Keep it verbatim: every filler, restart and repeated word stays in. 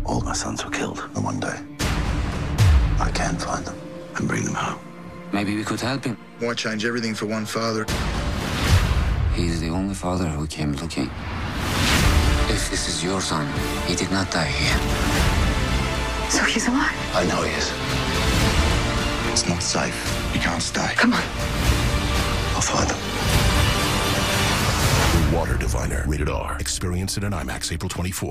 All my sons were killed. And one day, I can find them and bring them home. Maybe we could help him. Why change everything for one father? He's the only father who came looking. If this is your son, he did not die here. So he's alive? I know he is. It's not safe. You can't stay. Come on. I'll find them. Water Diviner. Rated R. Experience it in IMAX April twenty-fourth.